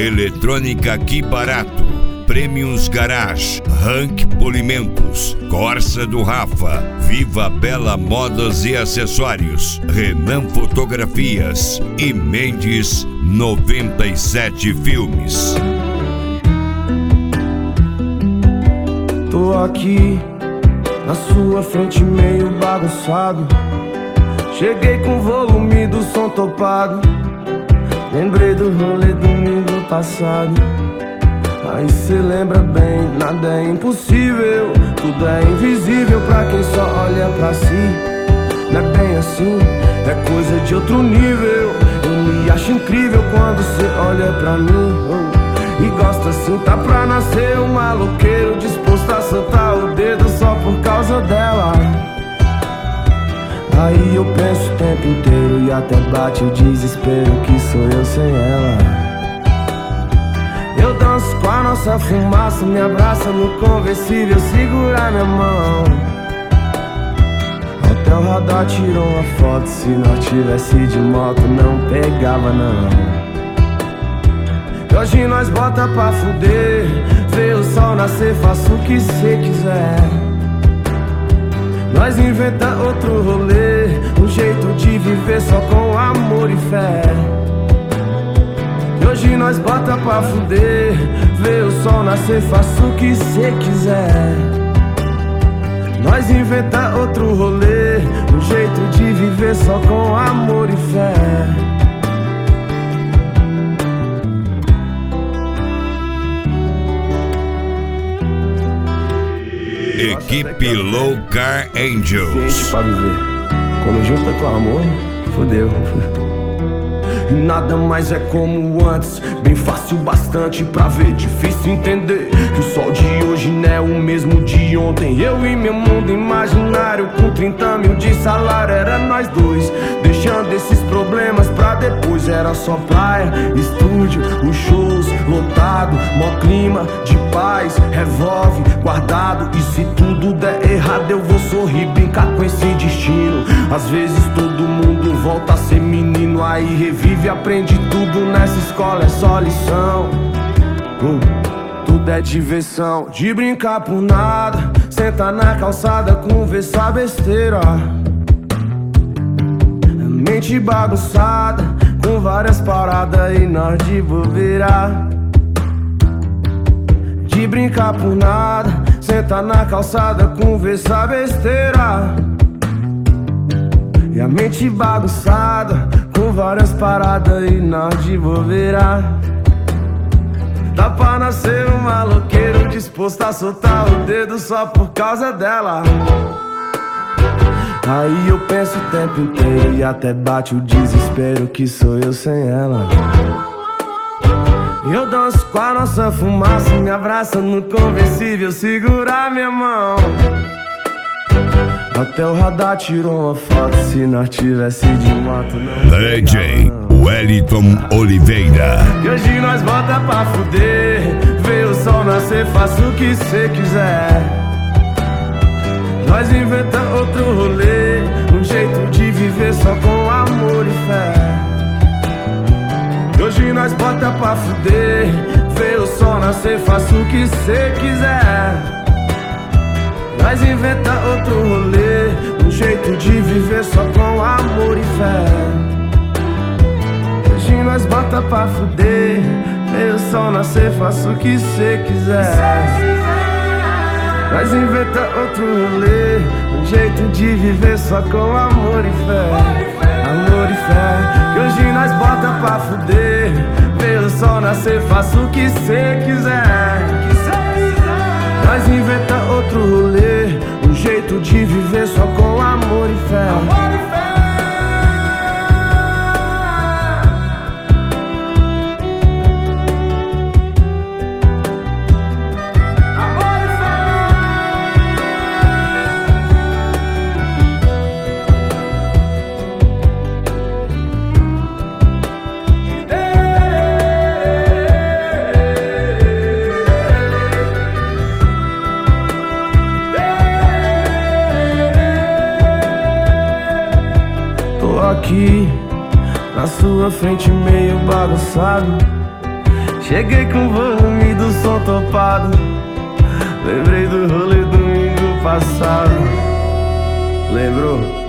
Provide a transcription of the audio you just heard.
Eletrônica Que Barato, Prêmios Garage, Rank Polimentos, Corsa do Rafa, Viva Bela Modas e Acessórios, Renan Fotografias e Mendes 97 Filmes. Tô aqui na sua frente meio bagunçado. Cheguei com o volume do som topado. Lembrei do rolê domingo passado. Aí cê lembra bem, nada é impossível. Tudo é invisível pra quem só olha pra si. Não é bem assim, é coisa de outro nível. Eu me acho incrível quando cê olha pra mim, e gosta assim, tá pra nascer um maloqueiro disposto a soltar o dedo só por causa dela. Aí eu penso o tempo inteiro e até bate o desespero que sou eu sem ela. Eu danço com a nossa fumaça, me abraça no conversível, segura minha mão. Até o radar tirou uma foto, se nós tivesse de moto não pegava não. Hoje nós bota pra fuder, vê o sol nascer, faça o que cê quiser. Nós inventa outro rolê, um jeito de viver só com amor e fé. Hoje nós bota pra fuder, vê o sol nascer, faça o que cê quiser. Nós inventa outro rolê, um jeito de viver só com amor e fé. Equipe Low Car Angels. Gente pra viver, quando junta com amor, fodeu. Nada mais é como antes, bem fácil bastante pra ver. Difícil entender que o sol de hoje não é o mesmo de ontem. Eu e meu mundo imaginário com 30 mil de salário, era nós dois, deixando esses problemas pra depois. Era só praia, estúdio, os shows lotado, mó clima de paz, revólver guardado. E se tudo der errado eu vou sorrir, brincar com esse destino. Às vezes todo mundo volta a ser menino, aí revive, aprende tudo nessa escola, é só lição. Tudo é diversão, de brincar por nada, sentar na calçada, conversar besteira. Mente bagunçada, com várias paradas e nós de bobeira. De brincar por nada, sentar na calçada, conversar besteira. E a mente bagunçada, com várias paradas e nós de bobeira. Dá pra nascer um maloqueiro disposto a soltar o dedo só por causa dela. Aí eu penso o tempo inteiro e até bate o desespero que sou eu sem ela. Eu danço com a nossa fumaça, me abraça no conversível, segura minha mão. Até o radar tirou uma foto, se nós tivesse de moto não DJ Wellington Oliveira. E hoje nós bota pra fuder, vê o sol nascer, faça o que cê quiser. Nós inventa outro rolê, um jeito de viver só com amor e fé. E hoje nós bota pra fuder, vê o sol nascer, faça o que cê quiser. Nós inventa outro rolê, um jeito de viver só com amor e fé. Hoje nós bota pra fuder, vê o sol nascer, faça o que cê quiser. Nós inventa outro rolê, um jeito de viver só com amor e fé. Amor e fé. Que hoje nós bota pra fuder, vê o sol nascer, faça o que cê quiser. Nós inventa outro rolê, um jeito de viver só com amor e fé. Amor e fé. Aqui na sua frente meio bagunçado. Cheguei com o volume do som topado. Lembrei do rolê domingo passado. Lembrou?